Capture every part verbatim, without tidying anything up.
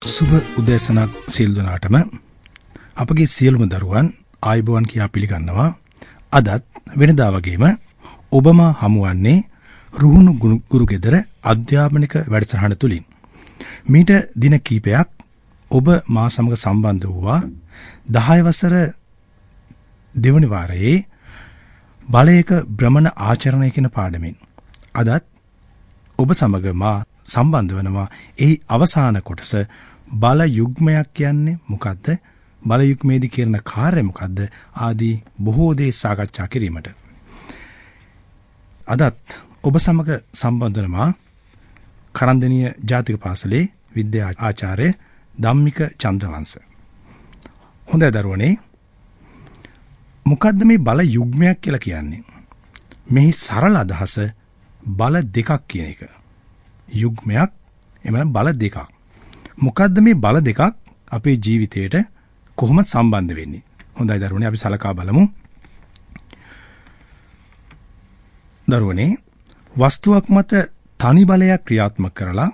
සුබ උදෑසනක් සියලු දෙනාටම අපගේ සියලුම දරුවන් ආයුබෝවන් කියා පිළිගන්නවා. අදත් වෙනදා වගේම ඔබම හමුවන්නේ රුහුණු ගුරු ගෙදර අධ්‍යාපනික වැඩසටහන තුලින්. මීට දින කිහිපයක් ඔබ මා සමග සම්බන්ධ වූවා දහය වසර දෙවන වාරයේ බලයක භ්‍රමණ ආචරණය කියන පාඩමින්. අදත් ඔබ සමග මා සම්බන්ධ වෙනවා එහි අවසාන කොටස බල යුග්මයක් කියන්නේ මොකද්ද? බල යුග්මේදී කරන කාර්යය මොකද්ද? ආදී බොහෝ දේ සාකච්ඡා කිරීමට. අදත් ඔබ සමග සම්බන්ධ වෙනවා කරන්දෙනිය ජාතික පාසලේ විද්‍යා ආචාර්ය ධම්මික චන්ද්‍රවංශ. හොඳයි දරුවනේ. මොකද්ද මේ බල යුග්මයක් කියලා කියන්නේ? මෙහි සරල අදහස බල දෙකක් කියන එක. යුග්මයක් එමනම් බල දෙකක්. මොකද්ද මේ බල දෙකක් අපේ ජීවිතයට කොහොමද සම්බන්ධ වෙන්නේ? හොඳයි දරුවනේ, අපි සලකා බලමු. දරුවනේ, වස්තුවක් මත තනි බලයක් ක්‍රියාත්මක කරලා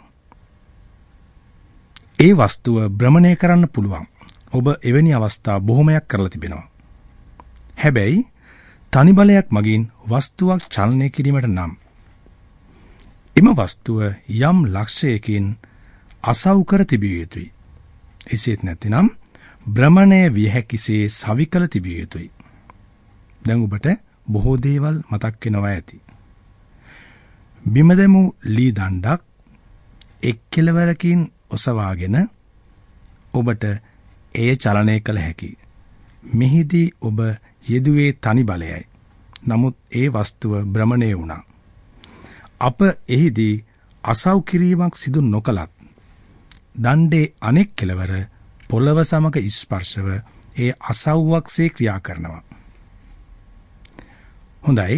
ඒ වස්තුව භ්‍රමණය කරන්න පුළුවන්. ඔබ එවැනි අවස්ථා බොහොමයක් කරලා තිබෙනවා. හැබැයි තනි බලයක් මගින් වස්තුවක් චලනය කිරීමට නම් එම වස්තුව යම් ලක්ෂයකින් අසව් කර තිබිය යුතුයි. එසේත් නැතිනම් භ්‍රමණය විය හැකිසේ සවිකල තිබිය යුතුයි. දැන් ඔබට බොහෝ දේවල් මතක් වෙනවා ඇති. බිම දැමූ ලී දණ්ඩක් එක් කෙළවරකින් ඔසවාගෙන ඔබට එය චලනය කළ හැකියි. මෙහිදී ඔබ යෙදුවේ තනි බලයයි. නමුත් ඒ වස්තුව භ්‍රමණය වුණා. අප එහිදී අසව් කිරීමක් සිදු නොකලත් දණ්ඩේ අනෙක් කෙළවර පොළව සමග ස්පර්ශව ඒ අසව්වක්සේ ක්‍රියා කරනවා. හොඳයි.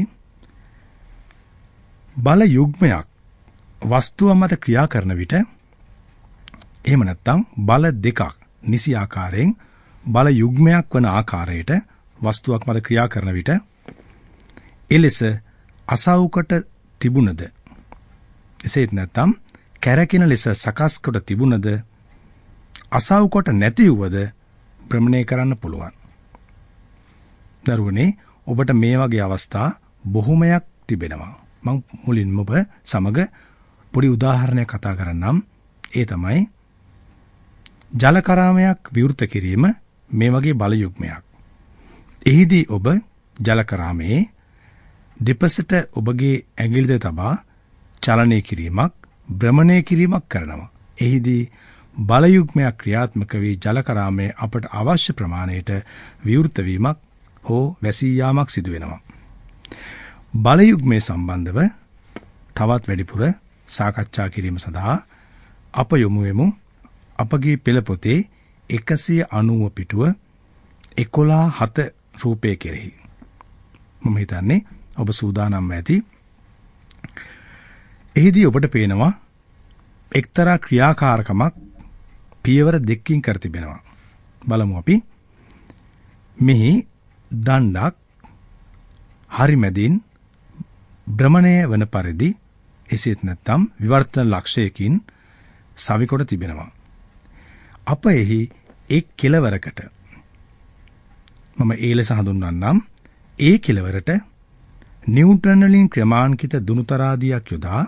බල යුග්මයක් වස්තුව මත ක්‍රියා කරන විට එහෙම නැත්නම් බල දෙකක් නිසි ආකාරයෙන් බල යුග්මයක් වන ආකාරයට වස්තුවක් මත ක්‍රියා කරන විට එලෙස අසව්කට තිබුණද එසේත් නැත්නම් කැරකින ලෙස සකස් කොට තිබුණද අසව් කොට නැති වූවද භ්‍රමණය කරන්න පුළුවන්. දරුවනේ, ඔබට මේ වගේ අවස්ථා බොහොමයක් තිබෙනවා. මම මුලින්ම ඔබ සමග පොඩි උදාහරණයක් කතා කරන්නම්. ඒ තමයි ජල කරාමයක් විවෘත කිරීම මේ වගේ බල යුග්මයක්. එහිදී ඔබ ජල කරාමයේ දෙපසට ඔබගේ ඇඟිලි දෙක තබා චලනය කිරීමක්, භ්‍රමණය කිරීමක් කරනවා. එහිදී බල යුග්මයක් ක්‍රියාත්මක වී ජල කරාමයේ අපට අවශ්‍ය ප්‍රමාණයට විවෘත වීමක් හෝ වැසී යාමක් සිදු වෙනවා. බල යුග්මයේ සම්බන්ධව තවත් වැඩිපුර සාකච්ඡා කිරීම සඳහා අප යොමු වෙමු අපගේ පෙළ පොතේ එකසිය අනූව පිටුව එකොළහ හත රූපය කෙරෙහි. මම හිතන්නේ ඔබ සූදානම් ඇති. එහිදී ඔබට පේනවා එක්තරා ක්‍රියාකාරකමක් පියවර දෙකකින් කර තිබෙනවා. බලමු අපි. මෙහි දණ්ඩක් හරි මැදින් භ්‍රමණය වන පරිදි එසේත් නැත්නම් විවර්තන ලක්ෂයකින් සවිකොට තිබෙනවා. අප එහි එක් කෙළවරකට මම ඒ ලෙස හඳුන්වන්නම්. ඒ කෙළවරට නිව්ටන් වලින් ක්‍රමාංකිත දුනුතරාදියක් යොදා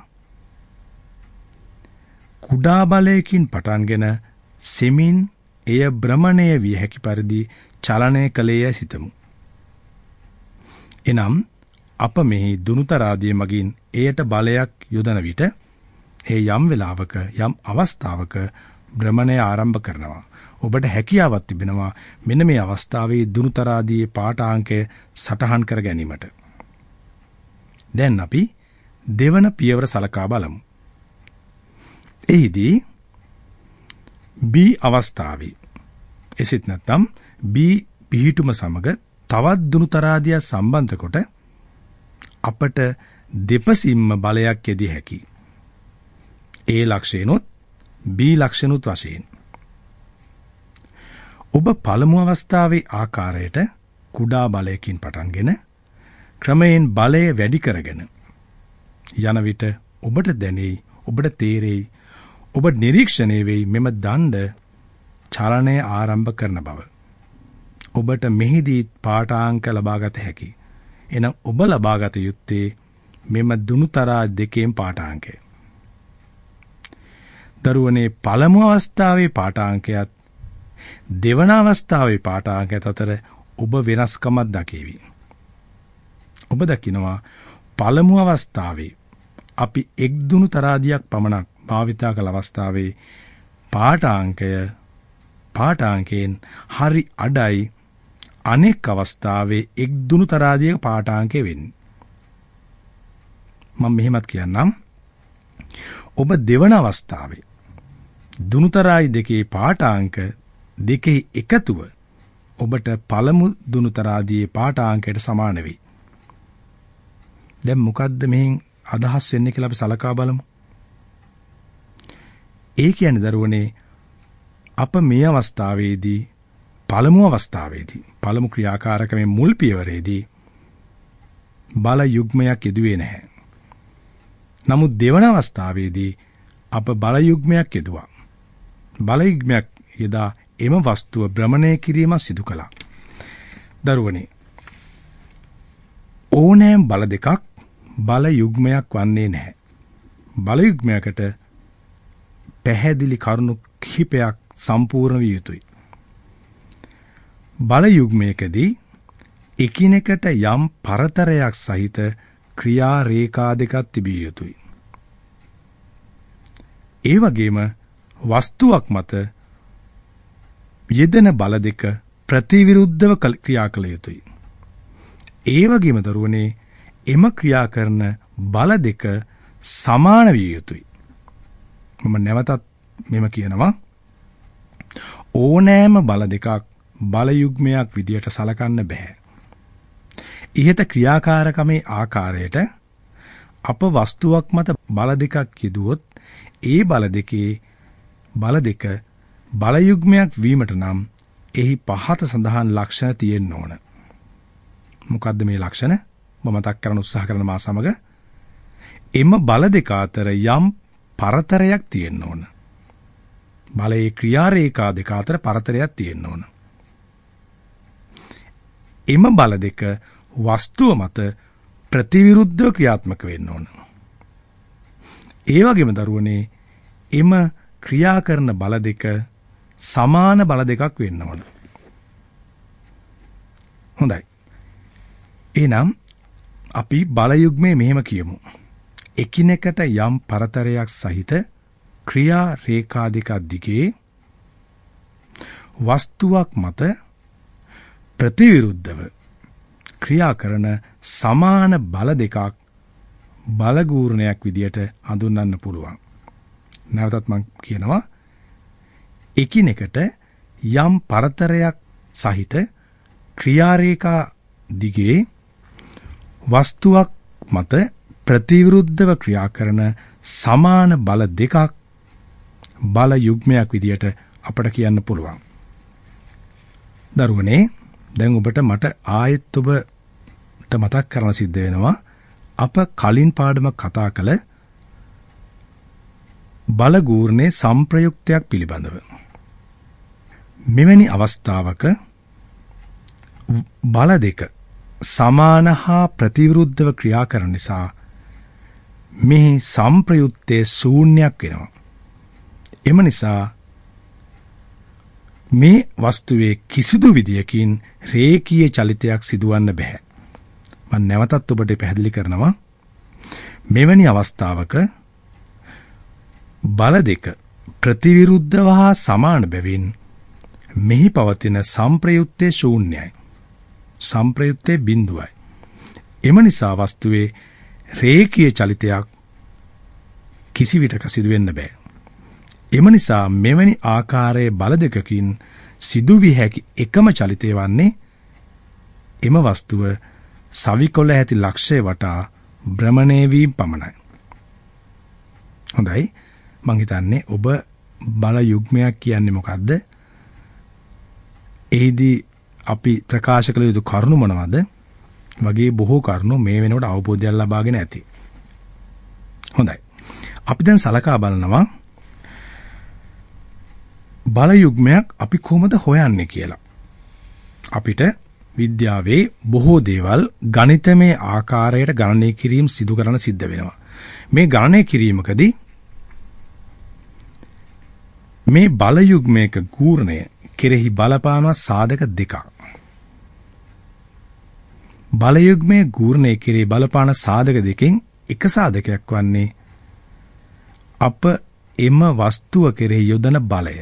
කුඩා බලයකින් පටන්ගෙන සෙමින් එය භ්‍රමණය විය හැකි පරිදි චලනය කළේය සිතමු. එනම් අප මෙහි දුනුතරාදිය මගින් එයට බලයක් යොදන විට ඒ යම් වෙලාවක යම් අවස්ථාවක භ්‍රමණය ආරම්භ කරනවා. ඔබට හැකියාවක් තිබෙනවා මෙන්න මේ අවස්ථාවේ දුනුතරාදියේ පාඨාංකය සටහන් කර ගැනීමට. දැන් අපි දෙවන පියවර සලකා බලමු. එහිදී B අවස්ථාවේ එසේත් නැත්නම් B පිහිටුම සමග තවත් දුනුතරාදිය සම්බන්ධ කොට අපට දෙපසින්ම බලයක් යෙදිය හැකියි. A ලක්ෂණොත් B ලක්ෂණොත් වශයෙන්. ඔබ පළමු අවස්ථාවේ ආකාරයට කුඩා බලයකින් පටන්ගෙන ක්‍රමයෙන් බලය වැඩි කරගෙන යන විට ඔබට දැනෙයි, ඔබට තේරෙයි ඔබ නිරීක්ෂණය වෙයි මෙම දණ්ඩ චලනය ආරම්භ කරන බව. ඔබට මෙහිදී පාඨාංක ලබාගත හැකි. එනම් ඔබ ලබාගත යුත්තේ මෙම දුනුතරා දෙකේම පාඨාංකය. දරුවනේ පළමු අවස්ථාවේ පාඨාංකයත් දෙවන අවස්ථාවේ පාඨාංකයත් අතර ඔබ වෙනස්කමක් දකීවි. ඔබ දකිනවා පළමු අවස්ථාවේ අපි එක් දුනු තරාදියක් පමණක් භාවිතා කළ අවස්ථාවේ පාඨාංකය පාඨාංකයෙන් හරි අඩයි අනෙක් අවස්ථාවේ එක් දුනු තරාදියක පාඨාංකය වෙන්නේ. මම මෙහෙමත් කියන්නම්. ඔබ දෙවන අවස්ථාවේ දුනුතරායි දෙකේ පාඨාංක දෙකේ එකතුව ඔබට පළමු දුනුතරාදියේ පාඨාංකයට සමාන වෙයි. දැන් මොකද්ද මෙහින් අදහස් වෙන්නේ කියලා අපි සලකා බලමු. ඒ කියන්නේ දරුවනේ අප මේ අවස්ථාවේදී පළමු අවස්ථාවේදී පළමු ක්‍රියාකාරකමේ මුල් පියවරේදී බල යුග්මයක් යෙදුවේ නැහැ. නමුත් දෙවන අවස්ථාවේදී අප බල යුග්මයක් යෙදුවා. බල යුග්මයක් යදා එම වස්තුව භ්‍රමණය කිරීම සිදු කළා. දරුවනේ ඕනෑම බල දෙකක් බල යුග්මයක් වන්නේ නැහැ. බල යුග්මයකට පැහැදිලි කරුණු කිහිපයක් සම්පූර්ණ විය යුතුයි. බල යුග්මයකදී එකිනෙකට යම් පරතරයක් සහිත ක්‍රියා රේඛා දෙකක් තිබිය යුතුයි. ඒ වගේම වස්තුවක් මත යෙදෙන බල දෙක ප්‍රතිවිරුද්ධව ක්‍රියා කළ යුතුයි. ඒ වගේම දරුවනේ එම ක්‍රියා කරන බල දෙක සමාන විය යුතුයි. මම නැවතත් මෙම කියනවා. ඕනෑම බල දෙකක් බල යුග්මයක් විදියට සලකන්න බෑ. ඉහත ක්‍රියාකාරකමේ ආකාරයට අප වස්තුවක් මත බල දෙකක් යෙදුවොත් ඒ බල දෙකේ බල දෙක බල යුග්මයක් වීමට නම් එහි පහත සඳහන් ලක්ෂණ තියෙන්න ඕන. මොකද්ද මේ ලක්ෂණ? මම මතක් කරන්න උත්සාහ කරන මා සමග එම බල දෙක අතර යම් පරතරයක් තියෙන්න ඕන. බලයේ ක්‍රියා රේඛා දෙක අතර පරතරයක් තියෙන්න ඕන. එම බල දෙක වස්තුව මත ප්‍රතිවිරුද්ධව ක්‍රියාත්මක වෙන්න ඕන. ඒ වගේම දරුවනේ එම ක්‍රියා කරන බල දෙක සමාන බල දෙකක් වෙන්න ඕන. හොඳයි. එහෙනම් අපි බල යුග්මයේ මෙහෙම කියමු. එකිනෙකට යම් පරතරයක් සහිත ක්‍රියා රේඛා දෙකක් දිගේ වස්තුවක් මත ප්‍රතිවිරුද්ධව ක්‍රියා කරන සමාන බල දෙකක් බලගූර්ණයක් විදියට හඳුන්වන්න පුළුවන්. නැවතත් මම කියනවා එකිනෙකට යම් පරතරයක් සහිත ක්‍රියා රේඛා දිගේ වස්තුවක් මත ප්‍රතිවිරුද්ධව ක්‍රියා කරන සමාන බල දෙකක් බල යුග්මයක් විදියට අපට කියන්න පුළුවන්. දරුවනේ දැන් ඔබට මට ආයෙත් ඔබට මතක් කරන්න සිද්ධ වෙනවා අප කලින් පාඩම කතා කළ බල ගූර්ණයේ සංප්‍රයුක්තයක් පිළිබඳව. මෙවැනි අවස්ථාවක බල දෙක සමාන හා ප්‍රතිවිරුද්ධව ක්‍රියා කරන නිසා මේ සංප්‍රයුක්තයේ ශූන්‍යයක් වෙනවා. එම නිසා මේ වස්තුවේ කිසිදු විදියකින් රේඛීය චලිතයක් සිදුවන්න බෑ. මම නැවතත් ඔබට පැහැදිලි කරනවා. මෙවැනි අවස්ථාවක බල දෙක ප්‍රතිවිරුද්ධව හා සමාන බැවින් මෙහි පවතින සංප්‍රයුක්තයේ ශූන්‍යයි. සංප්‍රයුක්තයේ බිඳුවයි. එම නිසා වස්තුවේ රේඛීය චලිතයක් කිසි විටක සිදු වෙන්න බෑ. එම නිසා මෙවැනි ආකාරයේ බල දෙකකින් සිදුවිය හැකි එකම චලිතය වන්නේ එම වස්තුව සවිකොළ ඇති ලක්ෂය වටා භ්‍රමණය වීම පමණයි. හොඳයි. මං හිතන්නේ ඔබ බල යුග්මයක් කියන්නේ මොකද්ද? එහිදී අපි ප්‍රකාශ කළ යුතු කරුණු මොනවද? වගේ බොහෝ කරුණු මේ වෙනකොට අවබෝධයක් ලබාගෙන ඇති. හොඳයි. අපි දැන් සලකා බලනවා බල යුග්මයක් අපි කොහොමද හොයන්නේ කියලා. අපිට විද්‍යාවේ බොහෝ දේවල් ගණිතමය ආකාරයට ගණනය කිරීම සිදු කරන්න සිද්ධ වෙනවා. මේ ගණනය කිරීමකදී මේ බල යුග්මයක ගූර්ණය කෙරෙහි බලපාන සාධක දෙකක්. බල යුග්මයේ ගූර්ණය කෙරෙහි බලපාන සාධක දෙකෙන් එක සාධකයක් වන්නේ අප එම වස්තුව කෙරෙහි යොදන බලය.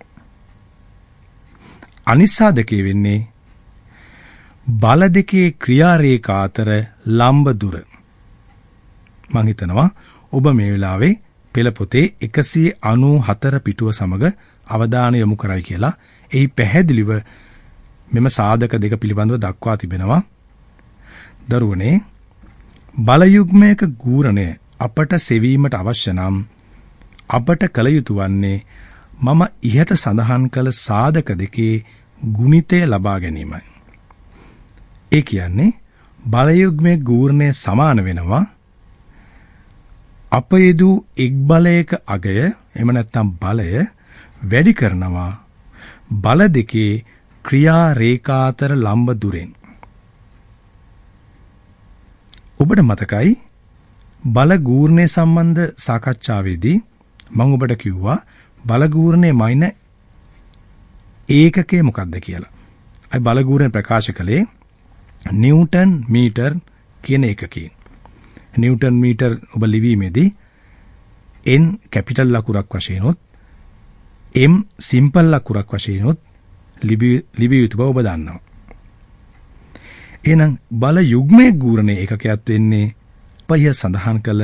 අනිත් සාධකය වෙන්නේ බල දෙකේ ක්‍රියා රේඛා අතර ලම්බ දුර. මම හිතනවා ඔබ මේ වෙලාවේ පෙළ පොතේ එකසිය අනූ හතර පිටුව සමග අවධානය යොමු කරයි කියලා. එහි පැහැදිලිව මෙම සාධක දෙක පිළිබඳව දක්වා තිබෙනවා. දරුවනේ, බල යුග්මයක ගූර්ණය අපට සෙවීමට අවශ්‍ය නම් අපට කළ යුතු වන්නේ මම ඉහත සඳහන් කළ සාධක දෙකේ ගුණිතය ලබා ගැනීමයි. ඒ කියන්නේ බල යුග්මයේ ගූර්ණය සමාන වෙනවා අප යෙදූ එක් බලයක අගය එහෙම නැත්නම් බලය වැඩි කරනවා බල දෙකේ ක්‍රියා රේඛා අතර ලම්බ දුරෙන්. ඔබට මතකයි බල ගූර්ණය සම්බන්ධ සාකච්ඡාවේදී මම ඔබට කිව්වා බල ගූර්ණයේ මයින ඒකකය මොකක්ද කියලා. අයි බල ගූර්ණය ප්‍රකාශ කළේ නිව්ටන් මීටර් කියන ඒකකයෙන්. නිව්ටන් මීටර් ඔබ ලිවීමේදී n කැපිටල් ලකුරක් වශයෙන් උත් m සිම්පල් ලකුරක් වශයෙන් උත් ලිවිය යුතු බව ඔබ දන්නවා. එහෙනම් බල යුග්මයේ ගූර්ණයේ ඒකකයක් වෙන්නේ පය සඳහන් කළ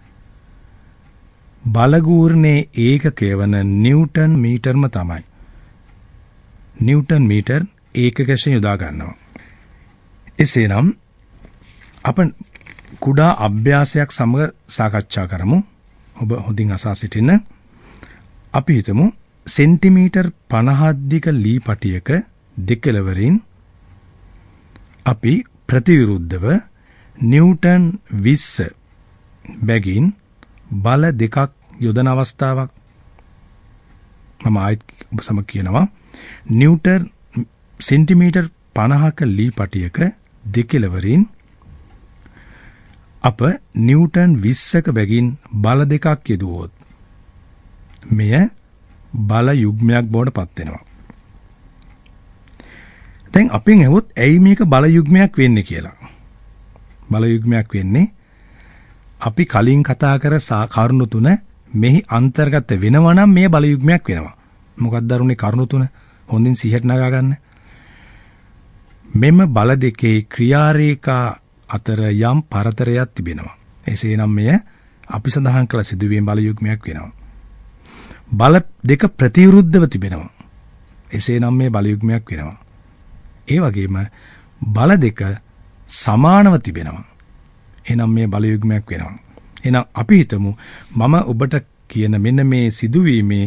බල ගූර්ණයේ ඒකකය වන නිව්ටන් මීටර්ම තමයි. නිව්ටන් මීටර් ඒකක වශයෙන් යොදා ගන්නවා. එසේනම් අප කුඩා අභ්‍යාසයක් සමග සාකච්ඡා කරමු. ඔබ හොඳින් අසා සිටින්න. අපි හිතමු සෙන්ටිමීටර් පනහක් දිග ලී පටියක දෙකළවරින් අපි ප්‍රතිවිරුද්ධව නිව්ටන් විස්ස බැගින් බල දෙකක් යොදන අවස්ථාවක්. මම ආයෙත් ඔබ සමග කියනවා නිව්ටන් සෙන්ටිමීටර් පනහක ලී පටියක දෙකළවරින් අප නිව්ටන් විස්සක බැගින් බල දෙකක් යෙදුවොත් මෙය බල යුග්මයක් බවට පත් වෙනවා. දැන් අපෙන් ඇහුවොත් ඇයි මේක බල යුග්මයක් වෙන්නේ කියලා. බල යුග්මයක් වෙන්නේ අපි කලින් කතා කර කරුණු තුන මෙහි අන්තර්ගත වෙනවා නම් මේ බල යුග්මයක් වෙනවා. මොකක්ද දරුණේ කරුණු තුන හොඳින් සිහියට නගා ගන්න. මෙම බල දෙකේ ක්‍රියා රේඛා අතර යම් පරතරයක් තිබෙනවා. එසේනම් මෙය අපි සඳහන් කළ සිදුවීම් බල යුග්මයක් වෙනවා. බල දෙක ප්‍රතිවිරුද්ධව තිබෙනවා. එසේනම් මේ බල යුග්මයක් වෙනවා. ඒ වගේම බල දෙක සමානව තිබෙනවා. එහෙනම් මේ බල යුග්මයක් වෙනවා. එහෙනම් අපි හිතමු මම ඔබට කියන මෙන්න මේ සිදුවීමේ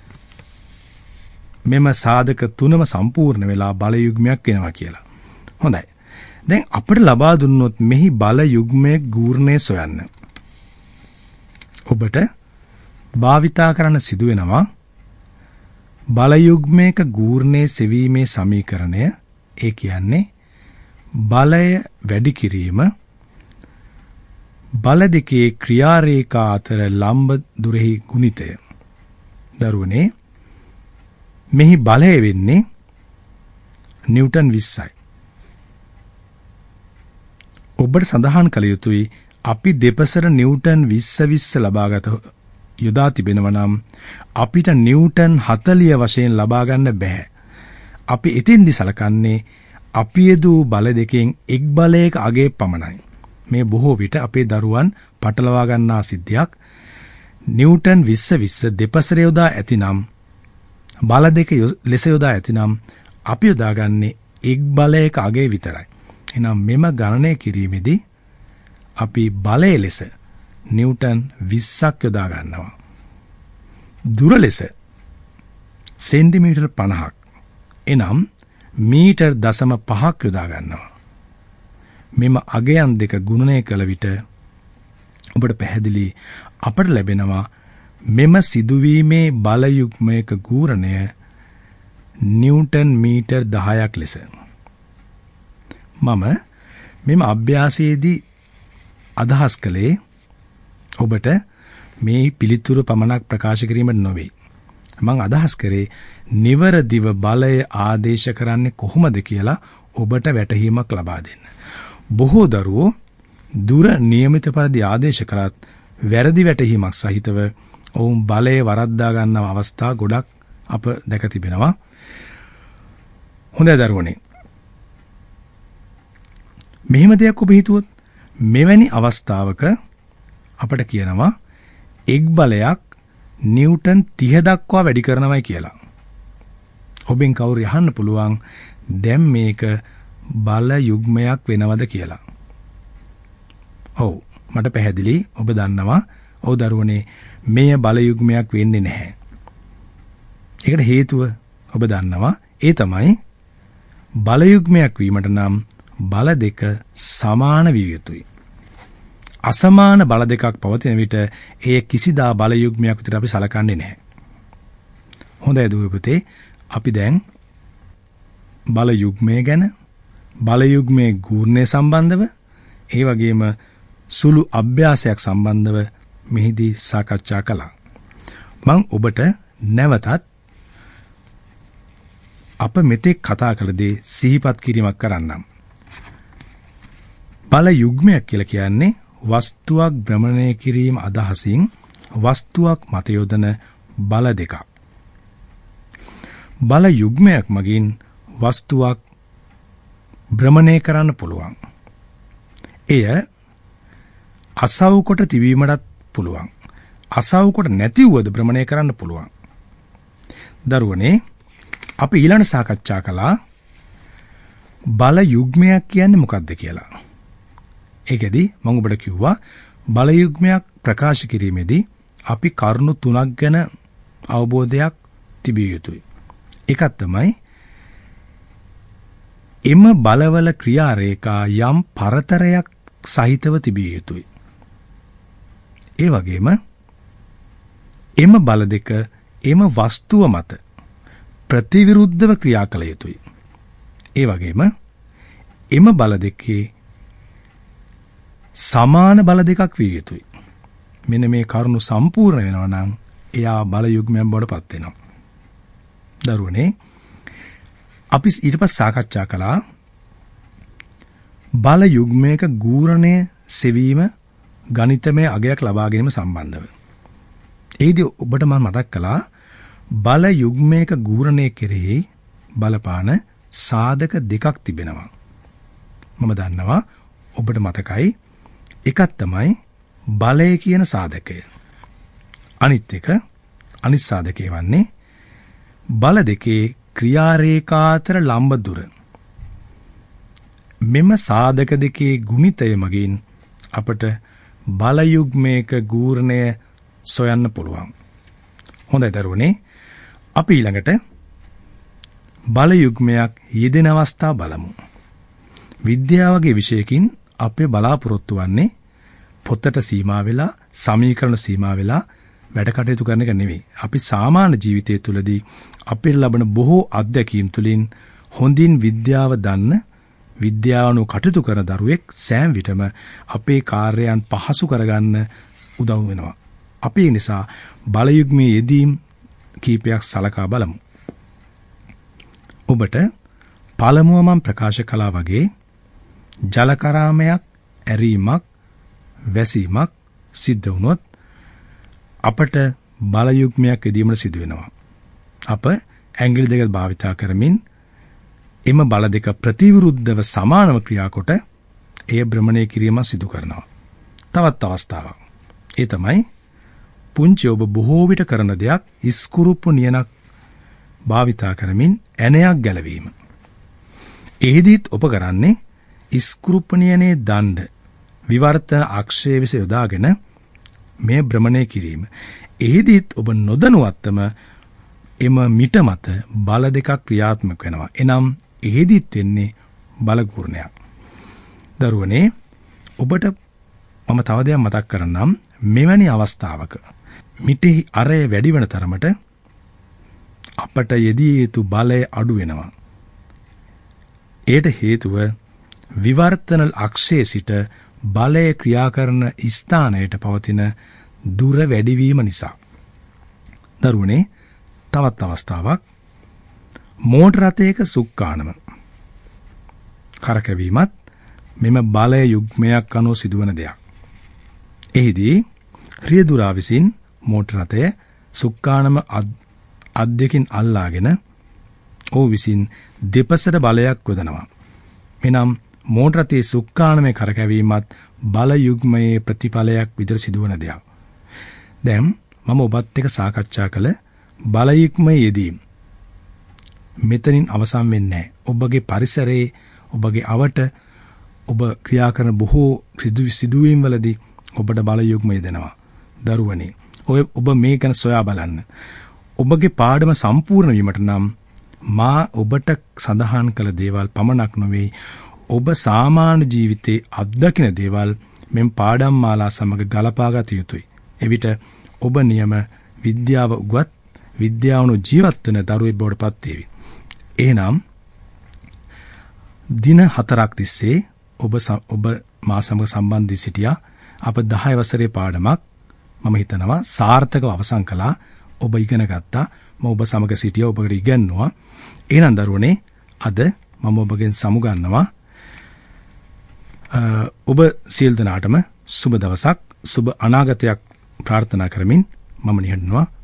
මෙම සාධක තුනම සම්පූර්ණ වෙලා බල යුග්මයක් වෙනවා කියලා. හොඳයි. දැන් අපිට ලබා දුන්නොත් මෙහි බල යුග්මයේ ගූර්ණය සොයන්න. ඔබට භාවිතා කරන්න සිදු වෙනවා බල යුග්මයක ගූර්ණයේ සෙවීමේ සමීකරණය. ඒ කියන්නේ බලය වැඩි කිරීම බල දෙකේ ක්‍රියා රේඛා අතර ලම්බ දුරෙහි ගුණිතය. දරුවනේ, මෙහි බලය වෙන්නේ නිව්ටන් විස්සයි. ඔබට සඳහන් කළ යුතුයි අපි දෙපසට නිව්ටන් විස්ස විස්ස ලබාගත යොදා තිබෙනවා නම් අපිට නිව්ටන් හතළිහ වශයෙන් ලබා ගන්න බෑ. අපි එතින්දි සලකන්නේ අපි යෙදූ බල දෙකෙන් එක් බලයක අගය පමණයි. මේ බොහෝ විට අපේ දරුවන් පටලවා ගන්නා සිද්ධියක්. නිව්ටන් විස්ස විස්ස දෙපසට යොදා ඇතිනම් බල දෙක ලෙස යොදා ඇතිනම් අපි යොදාගන්නේ එක් බලයක අගය විතරයි. එහෙනම් මෙම ගණනය කිරීමේදී අපි බලය ලෙස නිව්ටන් විස්සක් යොදා ගන්නවා. දුර ලෙස සෙන්ටිමීටර් පනහක් එනම් මීටර් දශම පහක් යොදා ගන්නවා. මෙම අගයන් දෙක ගුණනය කළ විට ඔබට පැහැදිලි අපට ලැබෙනවා මෙම සිදුවීමේ බල යුග්මයක ගූර්ණය නිව්ටන් මීටර් දහයක් ලෙස. මම මෙම අභ්‍යාසයේදී අදහස් කළේ ඔබට මේ පිළිතුරු පමණක් ප්‍රකාශ කිරීමට නොවේ. මම අදහස් කරේ නිවරදිව බලය ආදේශ කරන්නේ කොහොමද කියලා ඔබට වැටහීමක් ලබා දෙන්න. බොහෝ දරුවෝ දුර නියමිත පරිදි ආදේශ කරත් වැරදි වැටහීමක් සහිතව ඔවුන් බලය වරද්දා ගන්නව අවස්ථා ගොඩක් අප දැක තිබෙනවා. හොඳයි දරුවනේ. මෙහෙම දෙයක් ඔබ හිතුවොත් මෙවැනි අවස්ථාවක අපට කියනවා එක් බලයක් නිව්ටන් තිහ දක්වා වැඩි කරනවායි කියලා. ඔබෙන් කවුරු අහන්න පුළුවන් දැන් මේක බල යුග්මයක් වෙනවද කියලා. ඔව් මට පැහැදිලි. ඔබ දන්නවා ඔව් දරුවනේ මේ බල යුග්මයක් වෙන්නේ නැහැ. ඒකට හේතුව ඔබ දන්නවා. ඒ තමයි බල යුග්මයක් වීමට නම් බල දෙක සමාන විය යුතුයි. අසමාන බල දෙකක් පවතින විට එය කිසිදා බල යුග්මයක් විතර අපි සලකන්නේ නැහැ. හොඳයි දුවේ පුතේ. අපි දැන් බල යුග්මය ගැන, බල යුග්මයේ ගූර්ණය සම්බන්ධව, ඒ වගේම සුළු අභ්‍යාසයක් සම්බන්ධව මෙහිදී සාකච්ඡා කළා. මම ඔබට නැවතත් අප මෙතෙක් කතා කළ දේ සිහිපත් කිරීමක් කරන්නම්. බල යුග්මයක් කියලා කියන්නේ වස්තුවක් භ්‍රමණය කිරීම අදහසින් වස්තුවක් මත යොදන බල දෙකක්. බල යුග්මයක් මගින් වස්තුවක් භ්‍රමණය කරන්න පුළුවන්. එය අසව් කොට තිබීමටත් පුළුවන්. අසව් කොට නැතිවද භ්‍රමණය කරන්න පුළුවන්. දරුවනේ අපි ඊළඟ සාකච්ඡා කළා බල යුග්මයක් කියන්නේ මොකක්ද කියලා. ඒකෙදි මම ඔබට කිව්වා බල යුග්මයක් ප්‍රකාශ කිරීමේදී අපි කරුණු තුනක් ගැන අවබෝධයක් තිබිය යුතුයි. එකක් තමයි එම බලවල ක්‍රියා රේඛා යම් පරතරයක් සහිතව තිබිය යුතුයි. ඒ වගේම එම බල දෙක එම වස්තුව මත ප්‍රතිවිරුද්ධව ක්‍රියා කළ යුතුයි. ඒ වගේම එම බල දෙකේ සමාන බල දෙකක් විය යුතුයි. මෙන්න මේ කරුණු සම්පූර්ණ වෙනවා නම් එයා බල යුග්මයක් බවට පත් වෙනවා. දරුවනේ අපි ඊට පස්සේ සාකච්ඡා කළා බල යුග්මයක ගූර්ණය සෙවීම ගණිතමය අගයක් ලබා ගැනීම සම්බන්ධව. ඒදී ඔබට මම මතක් කළා බල යුග්මයක ගූර්ණය කෙරෙහි බලපාන සාධක දෙකක් තිබෙනවා. මම දන්නවා ඔබට මතකයි. එකක් තමයි බලය කියන සාධකය. අනිත් එක අනිත් සාධකය වන්නේ බල දෙකේ ක්‍රියා රේඛා අතර ලම්බ දුර. මෙම සාධක දෙකේ ගුණිතය මගින් අපට බල යුග්මයක ගූර්ණය සොයන්න පුළුවන්. හොඳයි දරුවනේ. අපි ඊළඟට බල යුග්මයක් යෙදෙන අවස්ථා බලමු. විද්‍යාවගේ විෂයකින් අපේ බලාපොරොත්තු වන්නේ පොතට සීමා වෙලා, සමීකරණ සීමා වෙලා වැඩ කටයුතු කරන එක නෙවෙයි. අපි සාමාන්‍ය ජීවිතය තුළදී අපිට ලබන බොහෝ අත්දැකීම් තුළින් හොඳින් විද්‍යාව දන්න, විද්‍යාවනුව කටයුතු කරන දරුවෙක් සෑම විටම අපේ කාර්යයන් පහසු කරගන්න උදව් වෙනවා. අපි ඒ නිසා බල යුග්මයේ යෙදීම් කීපයක් සලකා බලමු. ඔබට පළමුව මම ප්‍රකාශ කළා වගේ ජලකරාමයක්, ඇරීමක්, වැසීමක් සිද්ධ වුණොත් අපට බල යුග්මයක් යෙදීමට සිදු වෙනවා. අප ඇඟිලි දෙක භාවිතා කරමින් එම බල දෙක ප්‍රතිවිරුද්ධව සමානව ක්‍රියා කොට එය භ්‍රමණය කිරීම සිදු කරනවා. තවත් අවස්ථාවක්. ඒ තමයි පුංචි ඔබ බොහෝ විට කරන දෙයක් ඉස්කුරුප්පු නියනක් භාවිතා කරමින් ඇණයක් ගැලවීම. එෙහිදීත් ඔබ කරන්නේ ඉස්කුරුප්පු නියනේ දණ්ඩ විවර්තන අක්ෂය විස යොදාගෙන මේ භ්‍රමණය කිරීම. එෙහිදීත් ඔබ නොදනුවත්වම එම මිට මත බල දෙකක් ක්‍රියාත්මක වෙනවා. එනම් එෙහිදීත් වෙන්නේ බල ගූර්ණයක්. දරුවනේ ඔබට මම තව දෙයක් මතක් කරන්නම්. මෙවැනි අවස්ථාවක මිටෙහි අරය වැඩි වෙන තරමට අපට යෙදිය යුතු බලය අඩු වෙනවා. ඒට හේතුව විවර්තන අක්ෂයේ සිට බලය ක්‍රියා කරන ස්ථානයට පවතින දුර වැඩිවීම නිසා. දරුවනේ තවත් අවස්ථාවක් මෝටර රථයක සුක්කානම කරකැවීමත් මෙම බලය යුග්මයක් අනුව සිදුවන දෙයක්. එහිදී රියදුරා විසින් මෝටර රථය සුක්කානම අත් දෙකින් අල්ලාගෙන ඔහු විසින් දෙපසට බලයක් යොදනවා. එනම් මෝටර රථයේ සුක්කානමේ කරකැවීමත් බල යුග්මයේ ප්‍රතිඵලයක් විදිහට සිදුවන දෙයක්. දැන් මම ඔබත් එක්ක සාකච්ඡා කළ බල යුග්මයේ යෙදීම මෙතනින් අවසන් වෙන්නේ නැහැ. ඔබගේ පරිසරයේ ඔබගේ අවට ඔබ ක්‍රියා කරන බොහෝ සිදුවීම් වලදී ඔබට බල යුග්මය දෙනවා. දරුවනේ ඔය ඔබ මේ ගැන සොයා බලන්න. ඔබගේ පාඩම සම්පූර්ණ වීමට නම් මා ඔබට සඳහන් කළ දේවල් පමණක් නොවේ ඔබ සාමාන්‍ය ජීවිතයේ අත්දකින දේවල් මෙම් පාඩම් මාලා සමග ගලපාගත යුතුයි. එවිට ඔබ නියම විද්‍යාව උගත් විද්‍යාවුණු ජීවත් වෙන දරුවෙක් බවට පත් වේවි. එහෙනම් දින හතරක් තිස්සේ ඔබ ඔබ මා සමග සම්බන්ධ වී සිටියා. අප දහය වසරේ පාඩමක් මම හිතනවා සාර්ථකව අවසන් කළා. ඔබ ඉගෙන ගත්තා. මම ඔබ සමග සිටියා. ඔබට ඉගෙනුවා. එහෙනම් දරුවනේ අද මම ඔබගෙන් සමුගන්නවා. ඔබ සියලු දෙනාටම සුබ දවසක් සුබ අනාගතයක් ප්‍රාර්ථනා කරමින් මම නිහඬනවා.